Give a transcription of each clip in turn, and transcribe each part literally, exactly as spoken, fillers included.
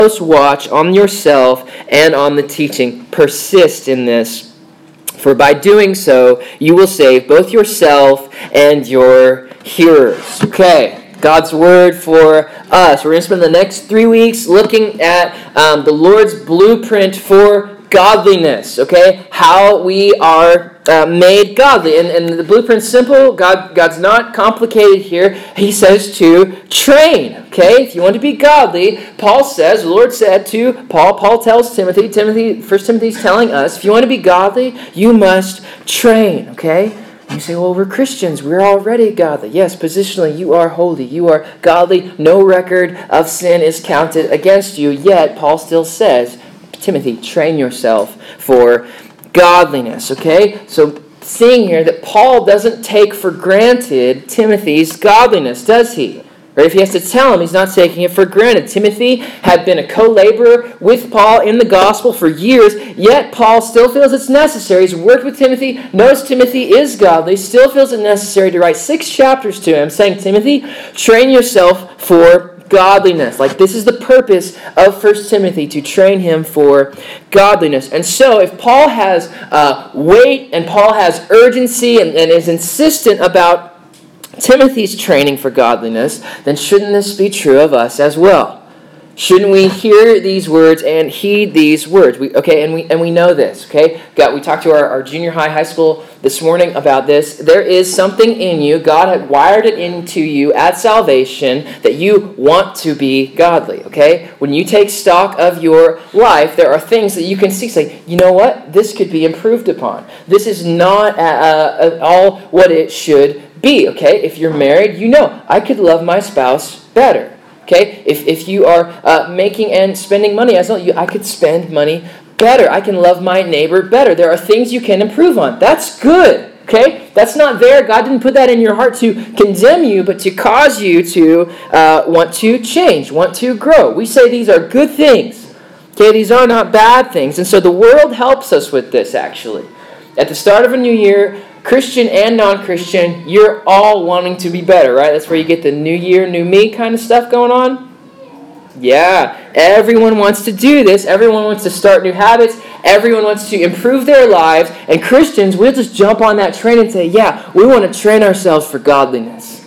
close watch on yourself and on the teaching. Persist in this, for by doing so, you will save both yourself and your hearers. Okay, God's word for us. We're going to spend the next three weeks looking at um, the Lord's blueprint for godliness, okay? How we are uh, made godly. And, and the blueprint's simple. God, God's not complicated here. He says to train, okay? If you want to be godly, Paul says, the Lord said to Paul, Paul tells Timothy, Timothy, First Timothy's telling us, if you want to be godly, you must train, okay? You say, well, we're Christians. We're already godly. Yes, positionally, you are holy. You are godly. No record of sin is counted against you. Yet, Paul still says, Timothy, train yourself for godliness. Okay? So, seeing here that Paul doesn't take for granted Timothy's godliness, does he? Right? If he has to tell him, he's not taking it for granted. Timothy had been a co-laborer with Paul in the gospel for years, yet Paul still feels it's necessary. He's worked with Timothy, knows Timothy is godly, still feels it necessary to write six chapters to him saying, Timothy, train yourself for godliness. Like, this is the purpose of First Timothy, to train him for godliness. And so, if Paul has uh, weight and Paul has urgency and, and is insistent about Timothy's training for godliness, then shouldn't this be true of us as well? Shouldn't we hear these words and heed these words? We, okay, and we and we know this, okay? God, we talked to our, our junior high, high school this morning about this. There is something in you. God had wired it into you at salvation that you want to be godly, okay? When you take stock of your life, there are things that you can see, say, you know what? This could be improved upon. This is not uh, uh, all what it should be, okay? If you're married, you know, I could love my spouse better, okay? If if you are uh, making and spending money, as well, you, I could spend money better. I can love my neighbor better. There are things you can improve on. That's good, okay? That's not there. God didn't put that in your heart to condemn you, but to cause you to uh, want to change, want to grow. We say these are good things, okay? These are not bad things. And so the world helps us with this, actually. At the start of a new year, Christian and non-Christian, you're all wanting to be better, right? That's where you get the new year, new me kind of stuff going on. Yeah, everyone wants to do this. Everyone wants to start new habits. Everyone wants to improve their lives. And Christians, we'll just jump on that train and say, yeah, we want to train ourselves for godliness.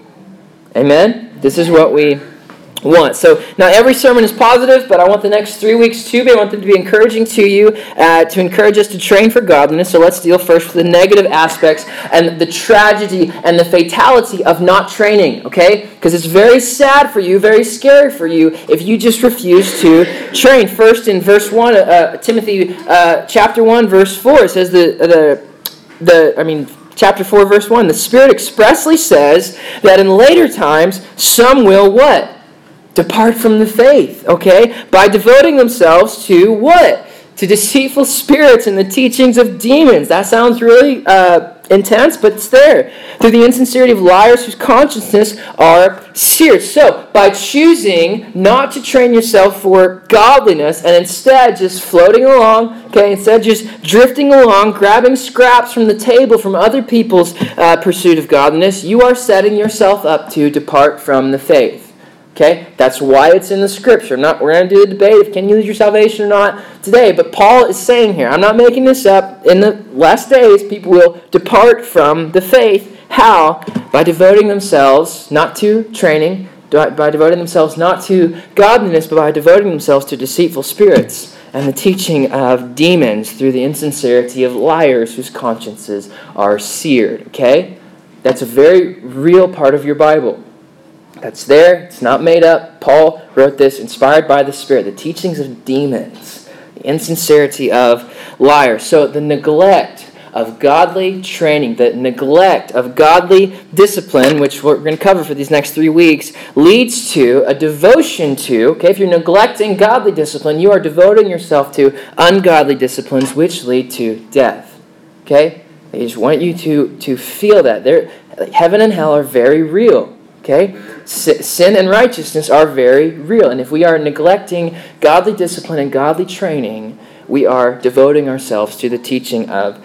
Amen? This is what we want. So now every sermon is positive, but I want the next three weeks too. I want them to be encouraging to you, uh, to encourage us to train for godliness. So let's deal first with the negative aspects and the tragedy and the fatality of not training, okay? Because it's very sad for you, very scary for you if you just refuse to train. First in verse one, uh, Timothy uh, chapter one, verse four, it says the, the, the I mean, chapter four, verse one, the Spirit expressly says that in later times, some will what? Depart from the faith, okay? By devoting themselves to what? To deceitful spirits and the teachings of demons. That sounds really uh, intense, but it's there. Through the insincerity of liars whose consciences are seared. So, by choosing not to train yourself for godliness and instead just floating along, okay, instead just drifting along, grabbing scraps from the table from other people's uh, pursuit of godliness, you are setting yourself up to depart from the faith. Okay, that's why it's in the Scripture. I'm not, we're going to do a debate if can you lose your salvation or not today. But Paul is saying here, I'm not making this up. In the last days, people will depart from the faith. How? By devoting themselves not to training, by devoting themselves not to godliness, but by devoting themselves to deceitful spirits and the teaching of demons through the insincerity of liars whose consciences are seared. Okay? That's a very real part of your Bible. That's there. It's not made up. Paul wrote this inspired by the Spirit. The teachings of demons. The insincerity of liars. So the neglect of godly training, the neglect of godly discipline, which we're going to cover for these next three weeks, leads to a devotion to, okay, if you're neglecting godly discipline, you are devoting yourself to ungodly disciplines, which lead to death. Okay? I just want you to, to feel that. They're, heaven and hell are very real. Okay? Sin and righteousness are very real. And if we are neglecting godly discipline and godly training, we are devoting ourselves to the teaching of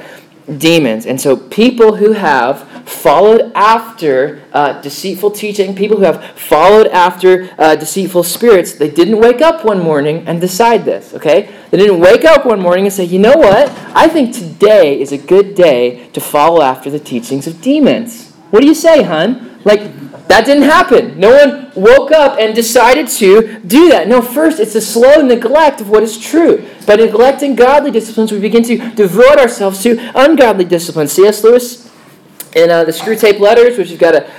demons. And so people who have followed after uh, deceitful teaching, people who have followed after uh, deceitful spirits, they didn't wake up one morning and decide this, okay? They didn't wake up one morning and say, you know what? I think today is a good day to follow after the teachings of demons. What do you say, hon? Like, that didn't happen. No one woke up and decided to do that. No, first, it's a slow neglect of what is true. By neglecting godly disciplines, we begin to devote ourselves to ungodly disciplines. C S Lewis, in uh, the Screwtape Letters, which you've got a,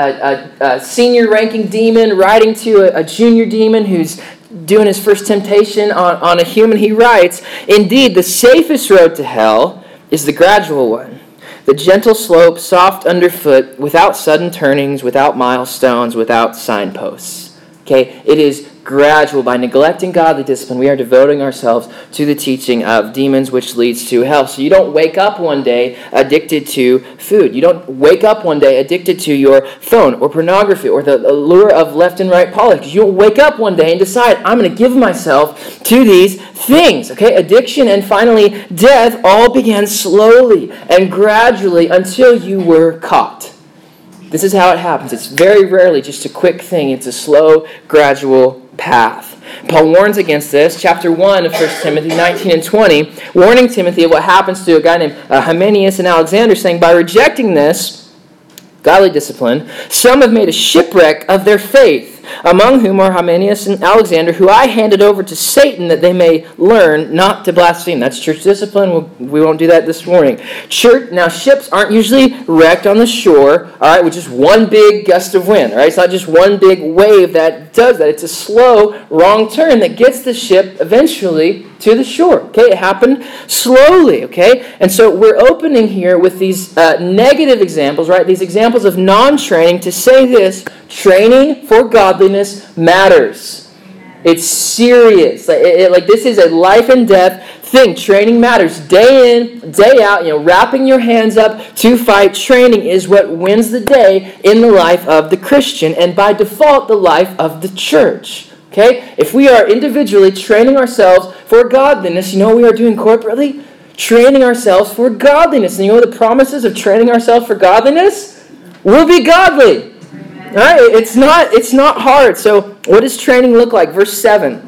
a, a, a senior-ranking demon writing to a, a junior demon who's doing his first temptation on, on a human, he writes, "Indeed, the safest road to hell is the gradual one. The gentle slope, soft underfoot, without sudden turnings, without milestones, without signposts." Okay, it is gradual. By neglecting godly discipline, we are devoting ourselves to the teaching of demons, which leads to hell. So you don't wake up one day addicted to food. You don't wake up one day addicted to your phone or pornography or the allure of left and right politics. You don't wake up one day and decide, I'm going to give myself to these things. Okay, addiction and finally death all began slowly and gradually until you were caught. This is how it happens. It's very rarely just a quick thing. It's a slow, gradual path. Paul warns against this. Chapter one of First Timothy nineteen and twenty, warning Timothy of what happens to a guy named uh, Hymenaeus and Alexander, saying, by rejecting this godly discipline, some have made a shipwreck of their faith, among whom are Hymenaeus and Alexander, who I handed over to Satan that they may learn not to blaspheme. That's church discipline. We'll, we won't do that this morning. Church, now, ships aren't usually wrecked on the shore, all right, with just one big gust of wind, all right? It's not just one big wave that does that. It's a slow, wrong turn that gets the ship eventually to the shore, okay? It happened slowly, okay? And so we're opening here with these uh, negative examples, right? These examples of non-training to say this: training for godliness matters. It's serious. Like, it, it, like this is a life and death thing. Training matters. Day in, day out, you know, wrapping your hands up to fight. Training is what wins the day in the life of the Christian and by default the life of the church. Okay? If we are individually training ourselves for godliness, you know what we are doing corporately? Training ourselves for godliness. And you know the promises of training ourselves for godliness? We'll be godly. All right? It's not, it's not hard. So what does training look like? Verse seven.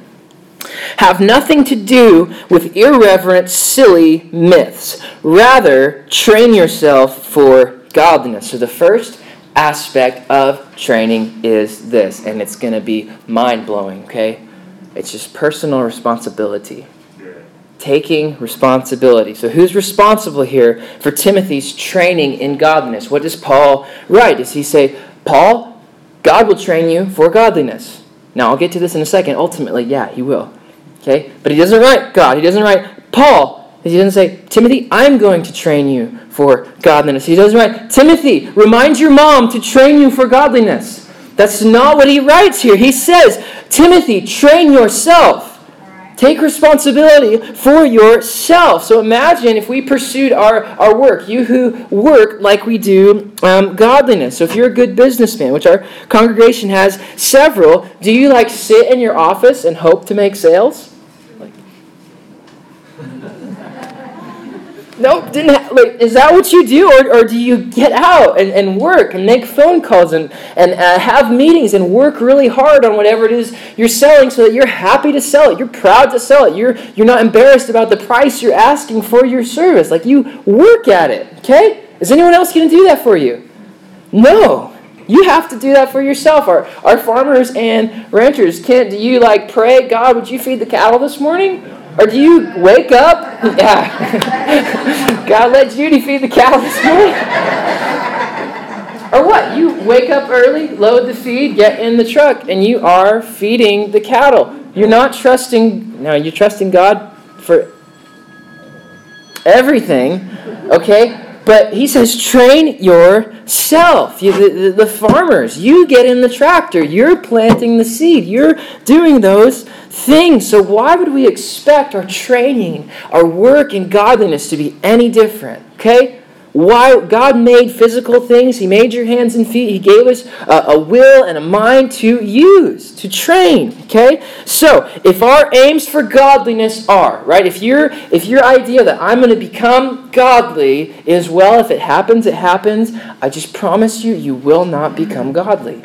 Have nothing to do with irreverent, silly myths. Rather, train yourself for godliness. So the first aspect of training is this, and it's going to be mind-blowing, okay? It's just personal responsibility. Taking responsibility. So who's responsible here for Timothy's training in godliness? What does Paul write? Does he say, Paul, God will train you for godliness? Now, I'll get to this in a second. Ultimately, yeah, he will. Okay? But he doesn't write God. He doesn't write Paul. He doesn't say, Timothy, I'm going to train you for godliness. He doesn't write, Timothy, remind your mom to train you for godliness. That's not what he writes here. He says, Timothy, train yourself. Take responsibility for yourself. So imagine if we pursued our, our work, you who work like we do um, godliness. So if you're a good businessman, which our congregation has several, do you like sit in your office and hope to make sales? Like, Nope, didn't ha- like, is that what you do? Or, or do you get out and, and work and make phone calls and, and uh, have meetings and work really hard on whatever it is you're selling so that you're happy to sell it. You're proud to sell it. You're, you're not embarrassed about the price you're asking for your service. Like, you work at it, okay? Is anyone else going to do that for you? No. You have to do that for yourself. Our, our farmers and ranchers, can't, do you like pray, God, would you feed the cattle this morning? Or do you wake up? Yeah. God, let Judy feed the cattle this morning. Or what? You wake up early, load the feed, get in the truck, and you are feeding the cattle. You're not trusting, no, you're trusting God for everything, okay? But he says, train yourself. You, the, the, the farmers, you get in the tractor. You're planting the seed. You're doing those things. So why would we expect our training, our work in godliness to be any different? Okay? why God made physical things. He made your hands and feet. He gave us a, a will and a mind to use, to train. Okay? So, if our aims for godliness are, right, if your if your idea that I'm going to become godly is, well, if it happens, it happens, I just promise you, you will not become godly.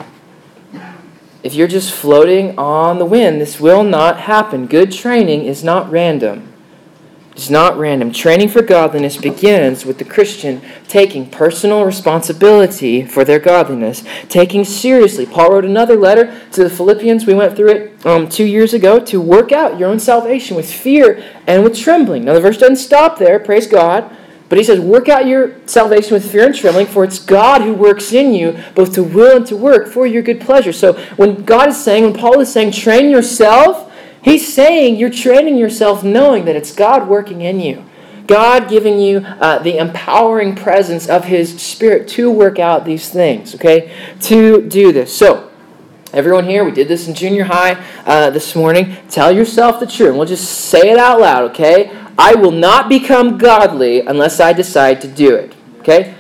If you're just floating on the wind, this will not happen. Good training is not random. It's not random. Training for godliness begins with the Christian taking personal responsibility for their godliness, taking seriously. Paul wrote another letter to the Philippians. We went through it um, two years ago, to work out your own salvation with fear and with trembling. Now the verse doesn't stop there, praise God. But he says, work out your salvation with fear and trembling, for it's God who works in you, both to will and to work for your good pleasure. So when God is saying, when Paul is saying, train yourself, he's saying you're training yourself knowing that it's God working in you. God giving you uh, the empowering presence of His Spirit to work out these things, okay? To do this. So, everyone here, we did this in junior high uh, this morning. Tell yourself the truth. And we'll just say it out loud, okay? I will not become godly unless I decide to do it. Okay?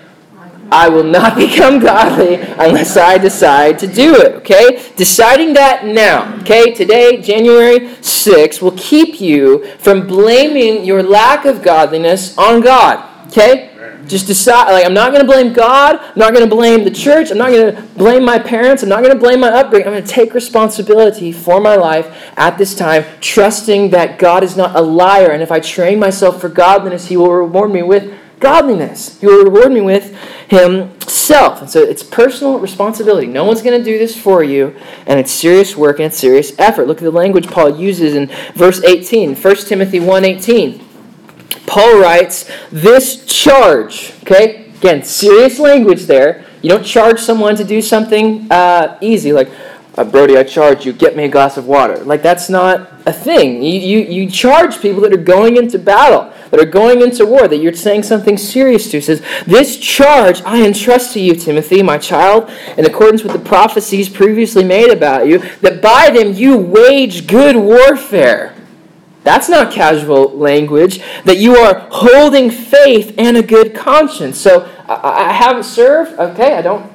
I will not become godly unless I decide to do it. Okay? Deciding that now. Okay? Today, January sixth, will keep you from blaming your lack of godliness on God. Okay? Just decide, like, I'm not going to blame God. I'm not going to blame the church. I'm not going to blame my parents. I'm not going to blame my upbringing. I'm going to take responsibility for my life at this time, trusting that God is not a liar. And if I train myself for godliness, He will reward me with godliness. He will reward me with Himself. And so it's personal responsibility. No one's going to do this for you. And it's serious work and it's serious effort. Look at the language Paul uses in verse eighteen. First Timothy one eighteen. Paul writes, this charge, okay? Again, serious language there. You don't charge someone to do something uh, easy, like, uh, Brody, I charge you, get me a glass of water. Like, that's not a thing. You, you, you charge people that are going into battle, that are going into war, that you're saying something serious to. It says, this charge I entrust to you, Timothy, my child, in accordance with the prophecies previously made about you, that by them you wage good warfare. That's not casual language. That you are holding faith and a good conscience. So I, I haven't served. Okay, I don't.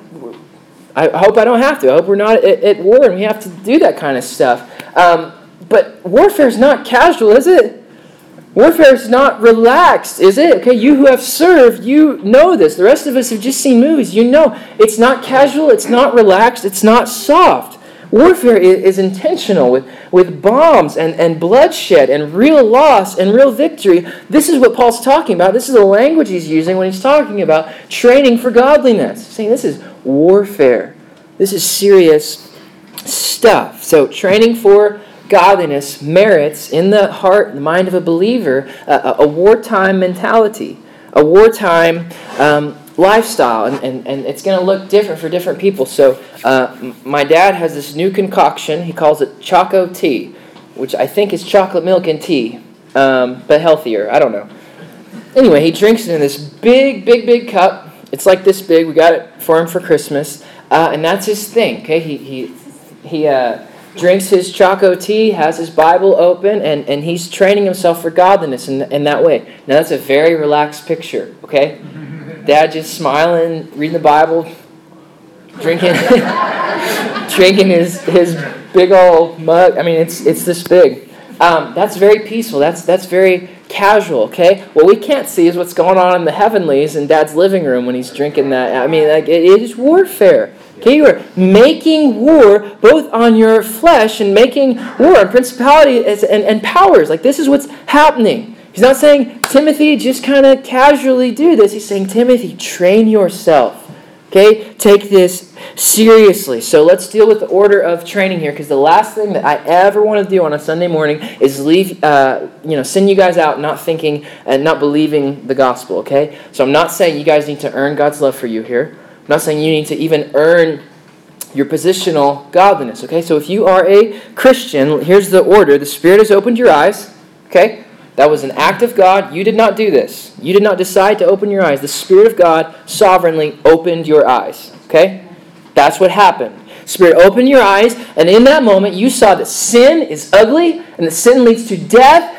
I hope I don't have to. I hope we're not at, at war and we have to do that kind of stuff. Um, but warfare is not casual, is it? Warfare is not relaxed, is it? Okay, you who have served, you know this. The rest of us have just seen movies. You know it's not casual. It's not relaxed. It's not soft. Warfare is intentional with, with bombs and, and bloodshed and real loss and real victory. This is what Paul's talking about. This is the language he's using when he's talking about training for godliness. He's saying this is warfare. This is serious stuff. So training for godliness merits in the heart and the mind of a believer a, a wartime mentality, a wartime um lifestyle, and, and, and it's going to look different for different people. So uh, my dad has this new concoction. He calls it Choco Tea, which I think is chocolate milk and tea, um, but healthier. I don't know. Anyway, he drinks it in this big, big, big cup. It's like this big. We got it for him for Christmas, uh, and that's his thing. Okay, he he he uh, drinks his Choco Tea, has his Bible open, and, and he's training himself for godliness in, in that way. Now that's a very relaxed picture. Okay. Dad just smiling, reading the Bible, drinking drinking his his big old mug. I mean, it's it's this big. Um, that's very peaceful. That's that's very casual, okay? What we can't see is what's going on in the heavenlies in Dad's living room when he's drinking that. I mean, like, it, it is warfare. Okay, you are making war both on your flesh and making war on principalities and, and powers. Like, this is what's happening. He's not saying, Timothy, just kind of casually do this. He's saying, Timothy, train yourself. Okay? Take this seriously. So let's deal with the order of training here, because the last thing that I ever want to do on a Sunday morning is leave, uh, you know, send you guys out not thinking and not believing the gospel, okay? So I'm not saying you guys need to earn God's love for you here. I'm not saying you need to even earn your positional godliness, okay? So if you are a Christian, here's the order. The Spirit has opened your eyes, okay? That was an act of God. You did not do this. You did not decide to open your eyes. The Spirit of God sovereignly opened your eyes. Okay? That's what happened. Spirit opened your eyes, and in that moment you saw that sin is ugly, and that sin leads to death,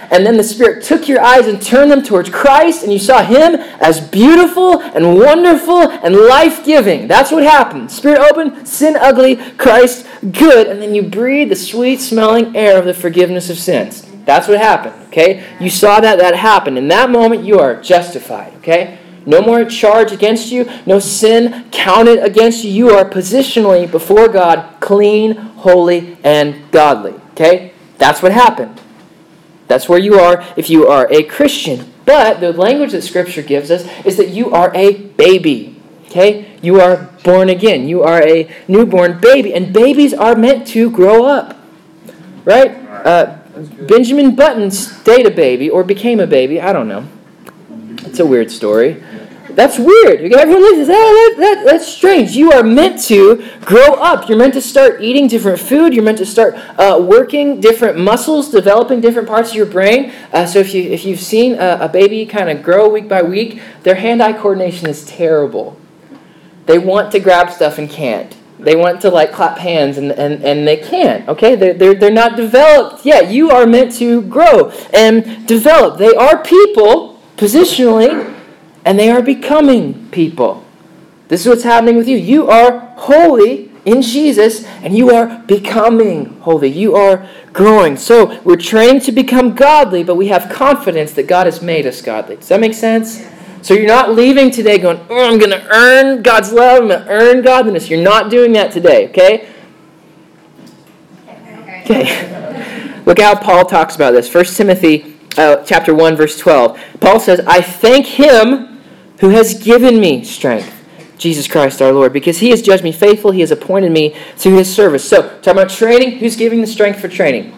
and then the Spirit took your eyes and turned them towards Christ, and you saw Him as beautiful and wonderful and life-giving. That's what happened. Spirit open, sin ugly, Christ good, and then you breathe the sweet-smelling air of the forgiveness of sins. That's what happened, okay? You saw that, that happened. In that moment, you are justified, okay? No more charge against you, no sin counted against you. You are positionally before God clean, holy, and godly, okay? That's what happened. That's where you are if you are a Christian. But the language that Scripture gives us is that you are a baby. Okay? You are born again. You are a newborn baby. And babies are meant to grow up. Right? Uh, Benjamin Button stayed a baby or became a baby. I don't know. It's a weird story. That's weird. Everyone listens, oh, that, that, that's strange. You are meant to grow up. You're meant to start eating different food. You're meant to start uh, working different muscles, developing different parts of your brain. Uh, so if, you, if you've seen a, a baby kind of grow week by week, their hand-eye coordination is terrible. They want to grab stuff and can't. They want to like clap hands and, and, and they can't. Okay? They're, they're, they're not developed yet. You are meant to grow and develop. They are people, positionally, and they are becoming people. This is what's happening with you. You are holy in Jesus, and you are becoming holy. You are growing. So we're trained to become godly, but we have confidence that God has made us godly. Does that make sense? So you're not leaving today going, oh, I'm going to earn God's love. I'm going to earn godliness. You're not doing that today, okay? Okay. Look how Paul talks about this. First Timothy uh, chapter one, verse twelve. Paul says, I thank Him who has given me strength, Jesus Christ our Lord, because He has judged me faithful. He has appointed me to His service. So, talking about training, who's giving the strength for training?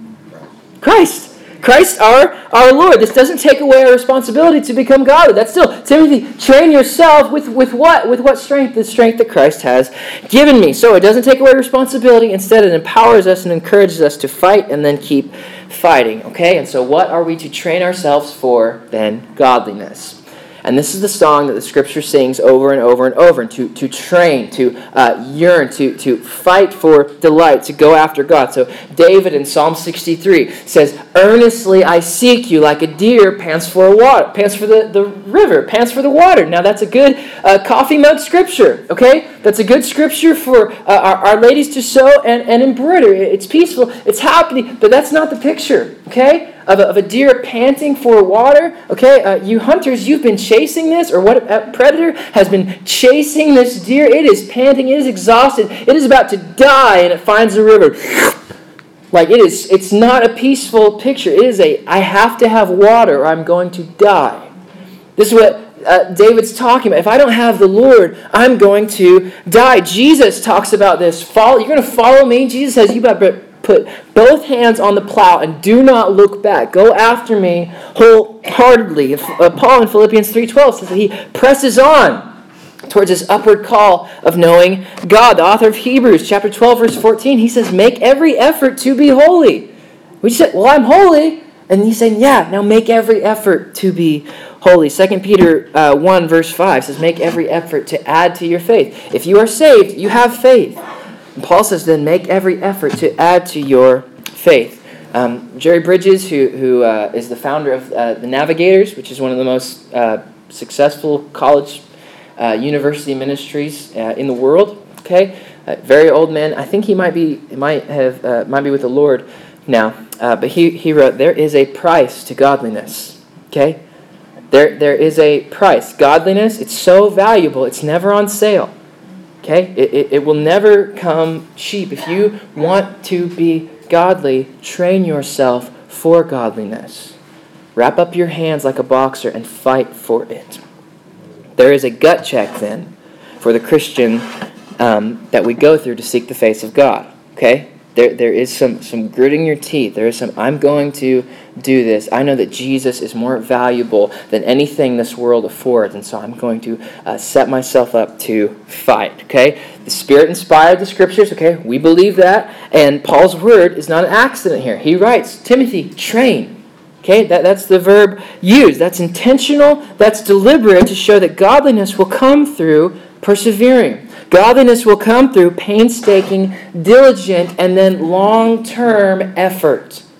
Christ. Christ our, our Lord. This doesn't take away our responsibility to become godly. That's still, Timothy, train yourself with, with what? With what strength? The strength that Christ has given me. So it doesn't take away responsibility. Instead, it empowers us and encourages us to fight and then keep fighting. Okay? And so what are we to train ourselves for then? Godliness. And this is the song that the Scripture sings over and over and over. And to, to train, to uh, yearn, to, to fight for delight, to go after God. So David in Psalm sixty-three says, earnestly I seek you like a deer pants for a water, pants for the, the river, pants for the water. Now that's a good uh, coffee mug scripture, okay? That's a good scripture for uh, our, our ladies to sew and, and embroider. It's peaceful, it's happy, but that's not the picture, okay? Of a, of a deer panting for water. Okay, uh, you hunters, you've been chasing this, or what a predator has been chasing this deer. It is panting, it is exhausted, it is about to die, and it finds the river. Like it is, it's not a peaceful picture. It is a, I have to have water or I'm going to die. This is what uh, David's talking about. If I don't have the Lord, I'm going to die. Jesus talks about this. Follow, you're going to follow me? Jesus says, you better put both hands on the plow and do not look back. Go after me wholeheartedly. Uh, Paul in Philippians three twelve says that he presses on towards this upward call of knowing God. The author of Hebrews chapter twelve verse fourteen, he says, make every effort to be holy. We said, well, I'm holy. And he's saying, yeah, now make every effort to be holy. Second Peter uh, one verse five says, make every effort to add to your faith. If you are saved, you have faith. And Paul says, then make every effort to add to your faith. Um, Jerry Bridges, who, who uh, is the founder of uh, the Navigators, which is one of the most uh, successful college uh, university ministries uh, in the world. Okay, uh, very old man. I think he might be might have uh, might be with the Lord now. Uh, but he he wrote, there is a price to godliness. Okay, there there is a price. Godliness, it's so valuable. It's never on sale. Okay, it, it, it will never come cheap. If you want to be godly, train yourself for godliness. Wrap up your hands like a boxer and fight for it. There is a gut check then for the Christian um, that we go through to seek the face of God. Okay, there there is some some gritting your teeth. There is some, I'm going to do this. I know that Jesus is more valuable than anything this world affords, and so I'm going to uh, set myself up to fight. Okay, the Spirit inspired the Scriptures. Okay, we believe that, and Paul's word is not an accident here. He writes, Timothy, train. Okay, that, that's the verb used. That's intentional. That's deliberate to show that godliness will come through persevering. Godliness will come through painstaking, diligent, and then long-term effort.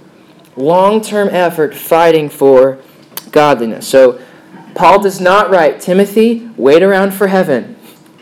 long-term effort fighting for godliness. So Paul does not write, Timothy, wait around for heaven.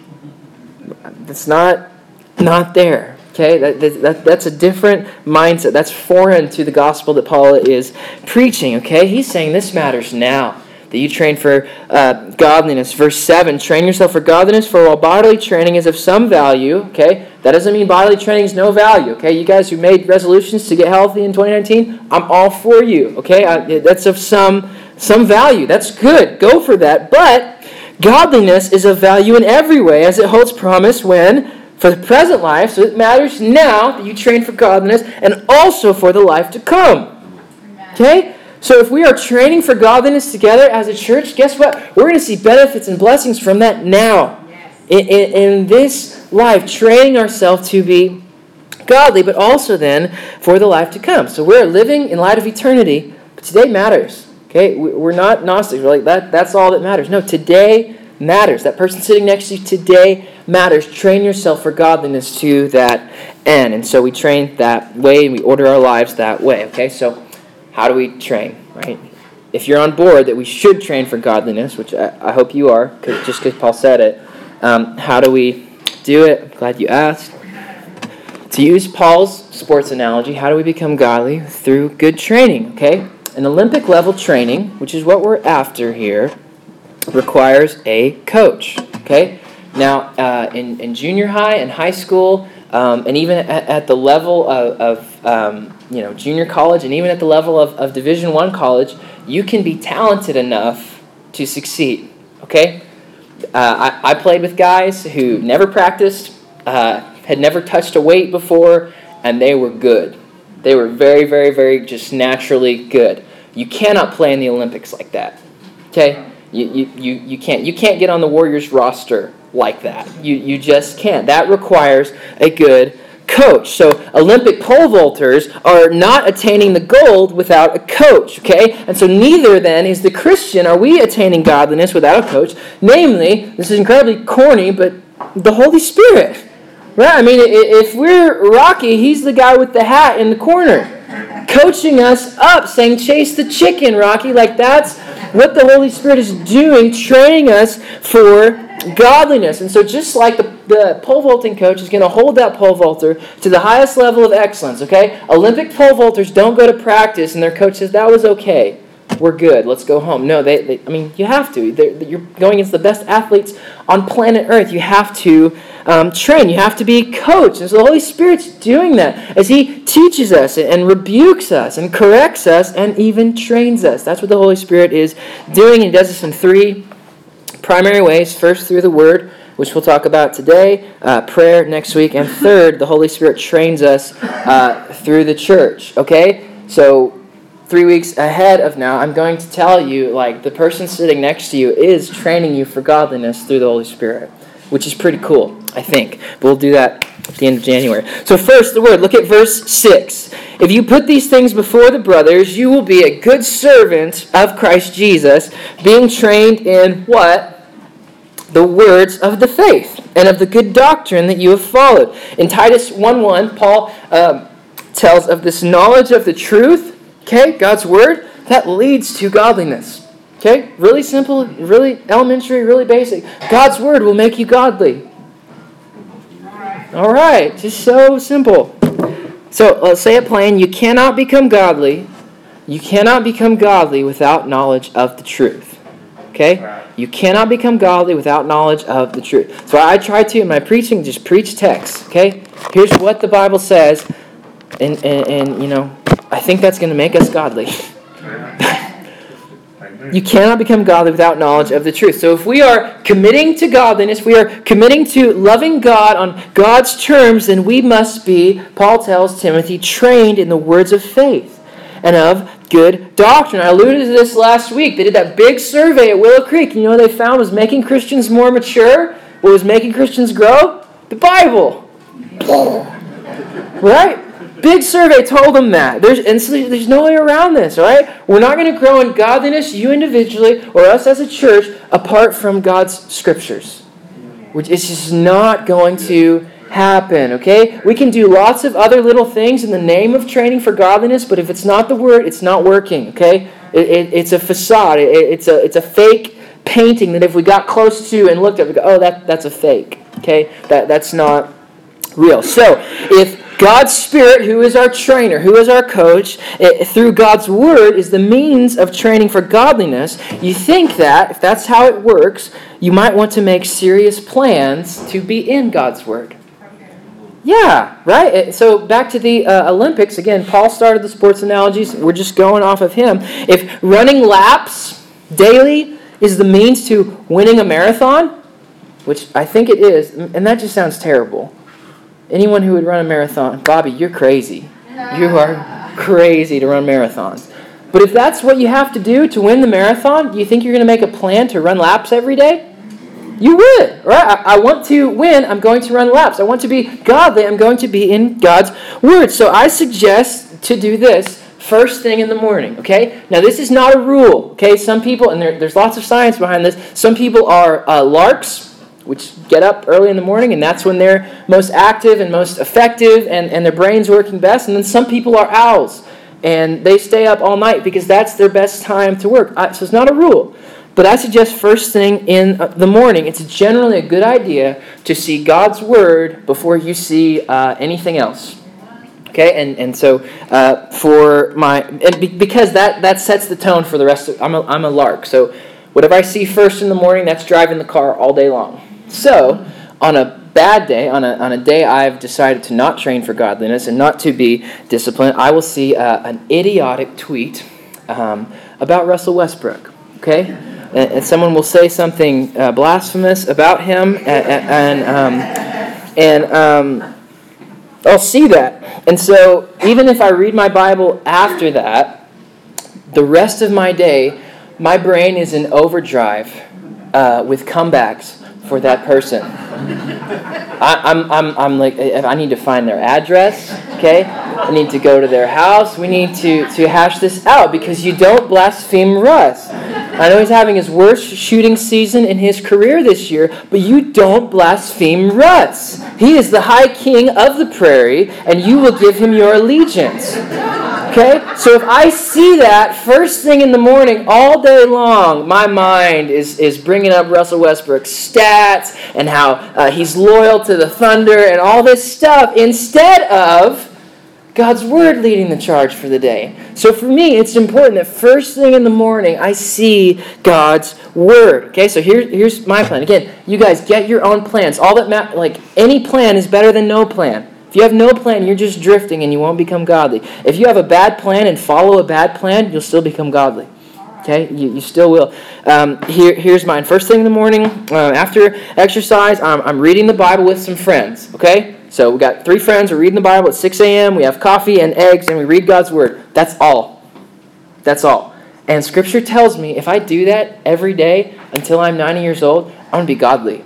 That's not, not there. Okay, that, that, that's a different mindset. That's foreign to the gospel that Paul is preaching. Okay, he's saying this matters now, that you train for uh, godliness. Verse seven, train yourself for godliness, for while bodily training is of some value, okay, that doesn't mean bodily training is no value, okay? You guys who made resolutions to get healthy in twenty nineteen, I'm all for you, okay? I, that's of some, some value. That's good. Go for that. But godliness is of value in every way, as it holds promise when, for the present life, so it matters now that you train for godliness, and also for the life to come. Okay? So if we are training for godliness together as a church, guess what? We're going to see benefits and blessings from that now. In, in, in this life, training ourselves to be godly, but also then for the life to come. So we're living in light of eternity, but today matters. Okay? We're not Gnostics. We're like, that, that's all that matters. No, today matters. That person sitting next to you today matters. Train yourself for godliness to that end. And so we train that way, and we order our lives that way. Okay, so how do we train, right? If you're on board that we should train for godliness, which I, I hope you are, cause, just because Paul said it, um, how do we do it? I'm glad you asked. To use Paul's sports analogy, how do we become godly? Through good training, okay? An Olympic level training, which is what we're after here, requires a coach, okay? Now, uh, in, in junior high and high school, um, and even at, at the level of, of um, you know, junior college, and even at the level of, of Division One college, you can be talented enough to succeed, okay? Uh, I, I played with guys who never practiced, uh, had never touched a weight before, and they were good. They were very, very, very just naturally good. You cannot play in the Olympics like that, okay? You, you, you, you can't you can't get on the Warriors roster like that. You you just can't. That requires a good coach. So Olympic pole vaulters are not attaining the gold without a coach, okay? And so neither then is the Christian. Are we attaining godliness without a coach? Namely, this is incredibly corny, but the Holy Spirit. Right? I mean, if we're Rocky, he's the guy with the hat in the corner, coaching us up, saying, chase the chicken, Rocky. Like, that's what the Holy Spirit is doing, training us for godliness. And so just like the, the pole vaulting coach is going to hold that pole vaulter to the highest level of excellence, okay? Olympic pole vaulters don't go to practice and their coach says, that was okay. We're good. Let's go home. No, they, they I mean, you have to. They're, you're going against the best athletes on planet Earth. You have to um, train. You have to be coached. And so the Holy Spirit's doing that as He teaches us and rebukes us and corrects us and even trains us. That's what the Holy Spirit is doing. He does this in three primary ways. First, through the Word, which we'll talk about today, uh, prayer next week, and third, the Holy Spirit trains us uh, through the church. Okay? So, Three weeks ahead of now, I'm going to tell you, like, the person sitting next to you is training you for godliness through the Holy Spirit, which is pretty cool, I think. But we'll do that at the end of January. So first, the Word. Look at verse six. If you put these things before the brothers, you will be a good servant of Christ Jesus, being trained in what? The words of the faith and of the good doctrine that you have followed. In Titus one one, Paul um, tells of this knowledge of the truth. Okay, God's Word, that leads to godliness. Okay, really simple, really elementary, really basic. God's Word will make you godly. All right, just so simple. So let's say it plain. You cannot become godly. You cannot become godly without knowledge of the truth. Okay, you cannot become godly without knowledge of the truth. So I try to in my preaching just preach text. Okay, here's what the Bible says, and and, and you know. I think that's going to make us godly. You cannot become godly without knowledge of the truth. So if we are committing to godliness, we are committing to loving God on God's terms, then we must be, Paul tells Timothy, trained in the words of faith and of good doctrine. I alluded to this last week. They did that big survey at Willow Creek. You know what they found was making Christians more mature? What was making Christians grow? The Bible. Right? Big survey told them that. There's, and so there's no way around this, all right? We're not going to grow in godliness, you individually, or us as a church, apart from God's Scriptures. Which it's just not going to happen, okay? We can do lots of other little things in the name of training for godliness, but if it's not the Word, it's not working, okay? It, it, it's a facade. It, it's a it's a fake painting that if we got close to and looked at, we go, oh, that that's a fake, okay? That that's not real. So, if God's Spirit, who is our trainer, who is our coach, it, through God's Word is the means of training for godliness, you think that, if that's how it works, you might want to make serious plans to be in God's Word. Yeah, right? So back to the uh, Olympics. Again, Paul started the sports analogies. We're just going off of him. If running laps daily is the means to winning a marathon, which I think it is, and that just sounds terrible. Anyone who would run a marathon, Bobby, you're crazy. You are crazy to run marathons. But if that's what you have to do to win the marathon, do you think you're going to make a plan to run laps every day? You would, right? I, I want to win, I'm going to run laps. I want to be godly, I'm going to be in God's Word. So I suggest to do this first thing in the morning, okay? Now this is not a rule, okay? Some people, and there, there's lots of science behind this, some people are uh, larks, which get up early in the morning, and that's when they're most active and most effective, and, and their brain's working best. And then some people are owls, and they stay up all night because that's their best time to work. I, so it's not a rule. But I suggest first thing in the morning, it's generally a good idea to see God's Word before you see uh, anything else. Okay, and and so uh, for my, and be, because that, that sets the tone for the rest of, I'm a, I'm a lark, so whatever I see first in the morning, that's driving the car all day long. So, on a bad day, on a on a day I've decided to not train for godliness and not to be disciplined, I will see uh, an idiotic tweet um, about Russell Westbrook, okay? And, and someone will say something uh, blasphemous about him, and, and, um, and um, I'll see that. And so, even if I read my Bible after that, the rest of my day, my brain is in overdrive uh, with comebacks for that person. I, I'm, I'm, I'm like, I need to find their address, okay? I need to go to their house. We need to, to hash this out because you don't blaspheme Russ. I know he's having his worst shooting season in his career this year, but you don't blaspheme Russ. He is the high king of the prairie, and you will give him your allegiance. Okay? So if I see that first thing in the morning, all day long, my mind is, is bringing up Russell Westbrook's stats and how uh, he's loyal to the Thunder and all this stuff instead of God's Word leading the charge for the day. So for me, it's important that first thing in the morning, I see God's Word. Okay, so here, here's my plan. Again, you guys get your own plans. All that ma- like any plan is better than no plan. If you have no plan, you're just drifting and you won't become godly. If you have a bad plan and follow a bad plan, you'll still become godly. Okay? You, you still will. Um, here, here's mine. First thing in the morning, uh, after exercise, I'm, I'm reading the Bible with some friends. Okay? So we got three friends. We're reading the Bible at six a.m. We have coffee and eggs, and we read God's Word. That's all. That's all. And Scripture tells me if I do that every day until I'm ninety years old, I'm going to be godly.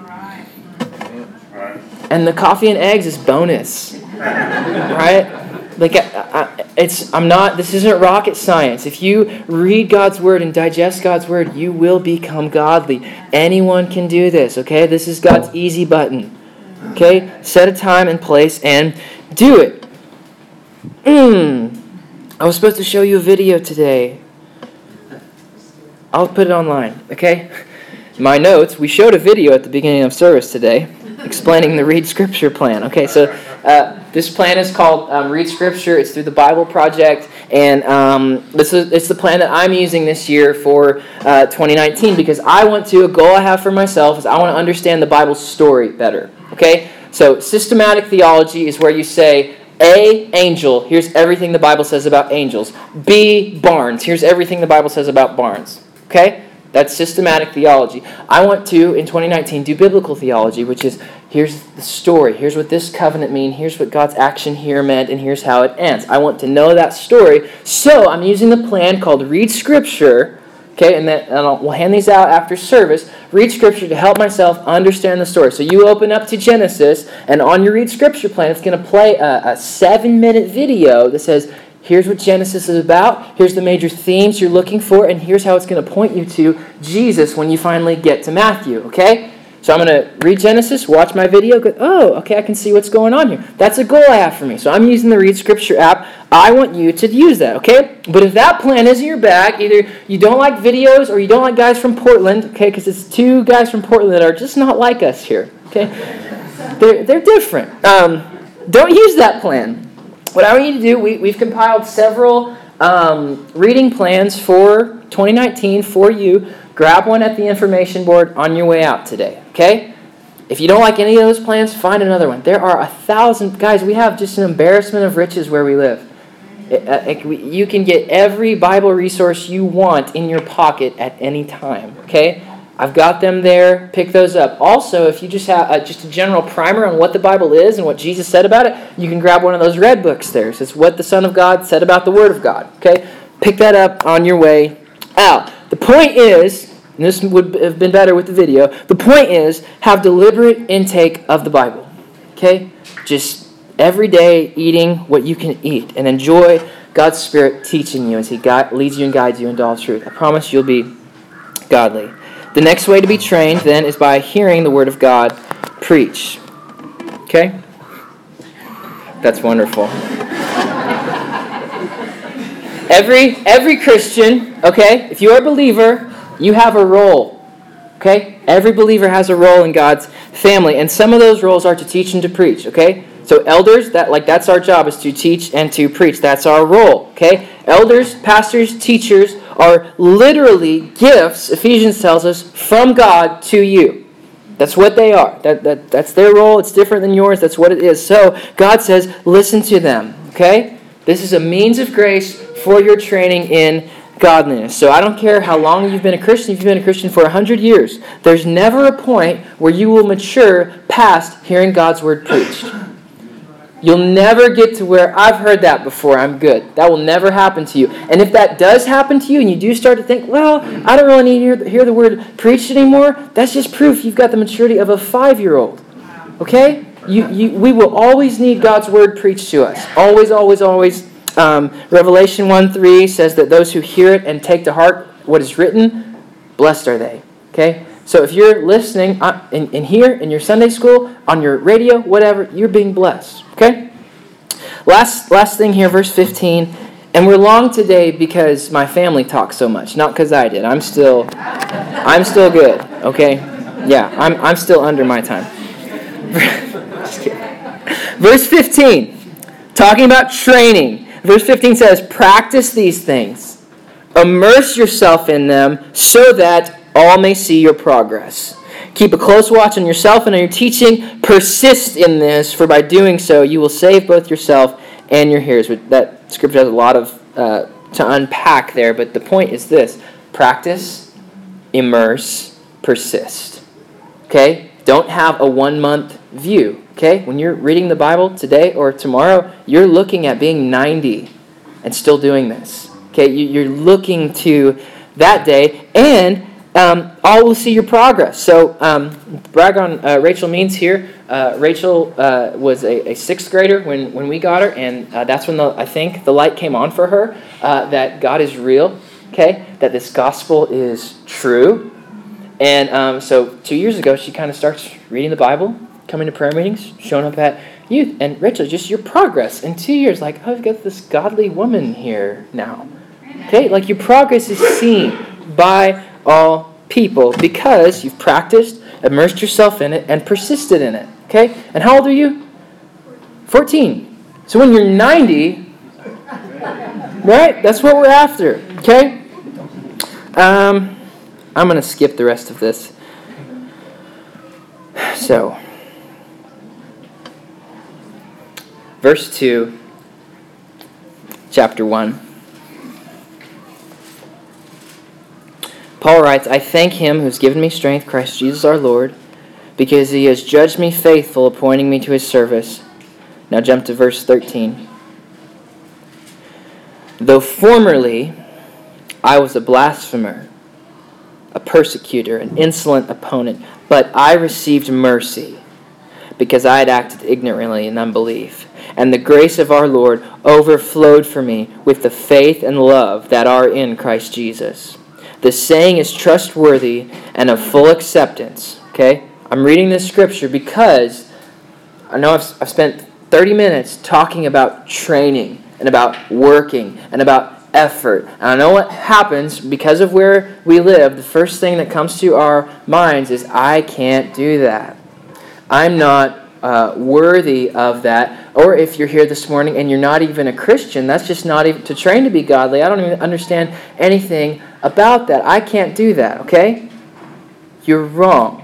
And the coffee and eggs is bonus, right? Like, I, I, it's, I'm not, this isn't rocket science. If you read God's Word and digest God's Word, you will become godly. Anyone can do this, okay? This is God's easy button, okay? Set a time and place and do it. Mm. I was supposed to show you a video today. I'll put it online, okay? My notes, we showed a video at the beginning of service today, explaining the Read Scripture plan. Okay, so uh, this plan is called um, Read Scripture. It's through the Bible Project, and um, this is it's the plan that I'm using this year for uh, twenty nineteen because I want to, a goal I have for myself is I want to understand the Bible story better. Okay, so systematic theology is where you say, A, angel, here's everything the Bible says about angels. B, barns, here's everything the Bible says about barns. Okay? That's systematic theology. I want to, in twenty nineteen, do biblical theology, which is, here's the story. Here's what this covenant means. Here's what God's action here meant, and here's how it ends. I want to know that story. So I'm using the plan called Read Scripture, okay, and, then, and I'll, we'll hand these out after service. Read Scripture to help myself understand the story. So you open up to Genesis, and on your Read Scripture plan, it's going to play a, a seven-minute video that says, here's what Genesis is about, here's the major themes you're looking for, and here's how it's going to point you to Jesus when you finally get to Matthew, okay? So I'm going to read Genesis, watch my video, go, oh, okay, I can see what's going on here. That's a goal I have for me. So I'm using the Read Scripture app. I want you to use that, okay? But if that plan is in your bag, either you don't like videos or you don't like guys from Portland, okay, because it's two guys from Portland that are just not like us here, okay? They're, they're different. Um, don't use that plan. What I want you to do, we, we've compiled several um, reading plans for twenty nineteen for you. Grab one at the information board on your way out today, okay? If you don't like any of those plans, find another one. There are a thousand, guys, we have just an embarrassment of riches where we live. It, uh, it, you can get every Bible resource you want in your pocket at any time, okay? I've got them there. Pick those up. Also, if you just have uh, just a general primer on what the Bible is and what Jesus said about it, you can grab one of those red books there. It's what the Son of God said about the Word of God, okay? Pick that up on your way out. The point is, and this would have been better with the video, the point is, have deliberate intake of the Bible. Okay? Just every day eating what you can eat and enjoy God's Spirit teaching you as He guide, leads you and guides you into all truth. I promise you'll be godly. The next way to be trained, then, is by hearing the Word of God preach. Okay? That's wonderful. Every every Christian, okay, if you are a believer, you have a role, okay? Every believer has a role in God's family, and some of those roles are to teach and to preach, okay? So elders, that like that's our job, is to teach and to preach. That's our role, okay? Elders, pastors, teachers are literally gifts, Ephesians tells us, from God to you. That's what they are. That, that That's their role. It's different than yours. That's what it is. So God says, listen to them, okay? This is a means of grace for your training in godliness. So I don't care how long you've been a Christian. If you've been a Christian for a hundred years, there's never a point where you will mature past hearing God's word preached. You'll never get to where, I've heard that before, I'm good. That will never happen to you. And if that does happen to you and you do start to think, well, I don't really need to hear, hear the word preached anymore, that's just proof you've got the maturity of a five-year-old. Okay? You, you, we will always need God's word preached to us. Always, always, always. Um, Revelation one three says that those who hear it and take to heart what is written, blessed are they. Okay? So if you're listening uh, in, in here, in your Sunday school, on your radio, whatever, you're being blessed. Okay? Last, last thing here, verse fifteen. And we're long today because my family talks so much, not because I did. I'm still, I'm still good. Okay? Yeah, I'm, I'm still under my time. Just kidding. Verse fifteen, talking about training. Verse fifteen says, practice these things. Immerse yourself in them so that all may see your progress. Keep a close watch on yourself and on your teaching. Persist in this, for by doing so, you will save both yourself and your hearers. That scripture has a lot of uh, to unpack there, but the point is this. Practice, immerse, persist. Okay? Don't have a one-month view. Okay? When you're reading the Bible today or tomorrow, you're looking at being ninety and still doing this. Okay? You're looking to that day, and um, all will see your progress. So, um, brag on uh, Rachel Means here. Uh, Rachel uh, was a, a sixth grader when, when we got her, and uh, that's when the, I think the light came on for her, uh, that God is real, okay? That this gospel is true. And um, so two years ago, she kind of starts reading the Bible, coming to prayer meetings, showing up at youth. And Rachel, just your progress in two years, like, oh, I've got this godly woman here now. Okay, like your progress is seen by all people because you've practiced, immersed yourself in it, and persisted in it. Okay? And how old are you? fourteen. So when you're ninety, right? That's what we're after. Okay? Um, I'm going to skip the rest of this. So, verse two, chapter one. Paul writes, I thank him who's given me strength, Christ Jesus our Lord, because he has judged me faithful, appointing me to his service. Now jump to verse thirteen. Though formerly I was a blasphemer, a persecutor, an insolent opponent, but I received mercy, because I had acted ignorantly in unbelief. And the grace of our Lord overflowed for me with the faith and love that are in Christ Jesus. The saying is trustworthy and of full acceptance. Okay? I'm reading this scripture because I know I've, I've spent thirty minutes talking about training and about working and about effort. And I know what happens because of where we live. The first thing that comes to our minds is, I can't do that. I'm not uh, worthy of that. Or if you're here this morning and you're not even a Christian, that's just not even to train to be godly. I don't even understand anything about that. I can't do that, okay? You're wrong.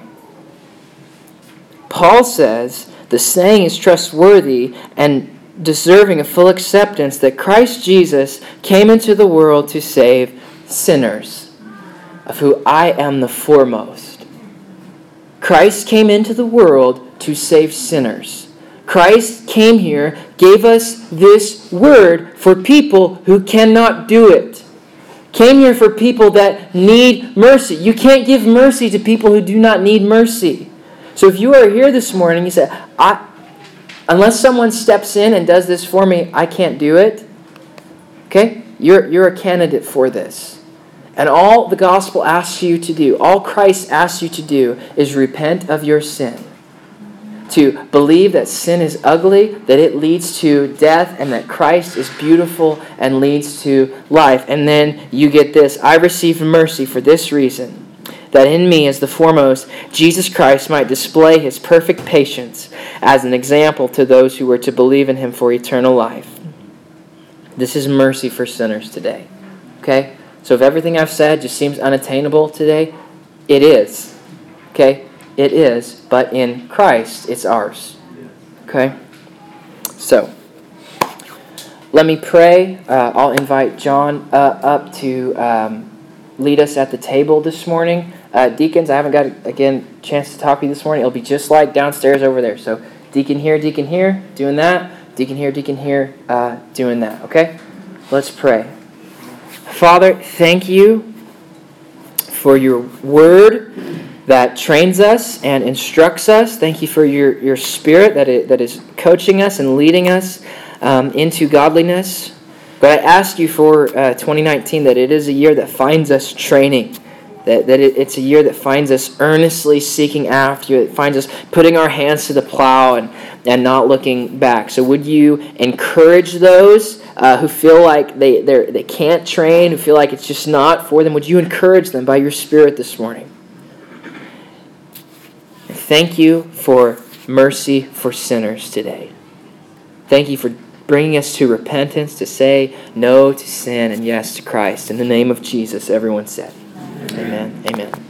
Paul says the saying is trustworthy and deserving of full acceptance that Christ Jesus came into the world to save sinners, of who I am the foremost. Christ came into the world to save sinners. Christ came here, gave us this word for people who cannot do it. Came here for people that need mercy. You can't give mercy to people who do not need mercy. So if you are here this morning, you say, I Unless someone steps in and does this for me, I can't do it. Okay? You're, you're a candidate for this. And all the gospel asks you to do, all Christ asks you to do, is repent of your sin. To believe that sin is ugly, that it leads to death, and that Christ is beautiful and leads to life. And then you get this, I received mercy for this reason, that in me as the foremost, Jesus Christ might display his perfect patience as an example to those who were to believe in him for eternal life. This is mercy for sinners today. Okay? So if everything I've said just seems unattainable today, it is. Okay? It is, but in Christ, it's ours. Okay? So, let me pray. Uh, I'll invite John uh, up to um, lead us at the table this morning. Uh, deacons, I haven't got, again, a chance to talk to you this morning. It'll be just like downstairs over there. So, deacon here, deacon here, doing that. Deacon here, deacon here, uh, doing that. Okay? Let's pray. Father, thank you for your word that trains us and instructs us. Thank you for your, your spirit that it, that is coaching us and leading us um, into godliness. But I ask you for uh, twenty nineteen that it is a year that finds us training, that, that it, it's a year that finds us earnestly seeking after you, it finds us putting our hands to the plow and, and not looking back. So would you encourage those uh, who feel like they they they can't train, who feel like it's just not for them? Would you encourage them by your Spirit this morning? And thank you for mercy for sinners today. Thank you for bringing us to repentance, to say no to sin and yes to Christ. In the name of Jesus, everyone said, amen. Amen.